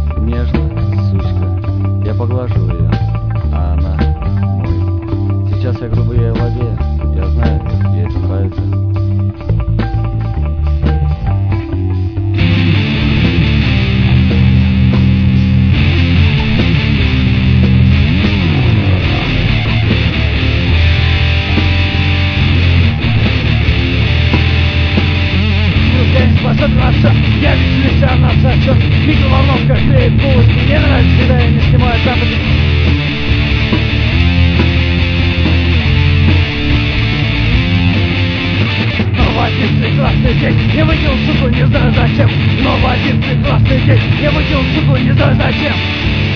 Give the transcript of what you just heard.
Нежно, сучка. Я поглажу ее, а она мой. Сейчас я грубо ей в воде. Я знаю, ей это нравится. Содраться, я ведь вся на зачет. Микроволновка греет булочки. Мне нравится, когда я не снимаю тапочки. Снова один прекрасный день. Я выкинул суку, не знаю зачем. Снова один прекрасный день. Я выкинул суку, не знаю зачем.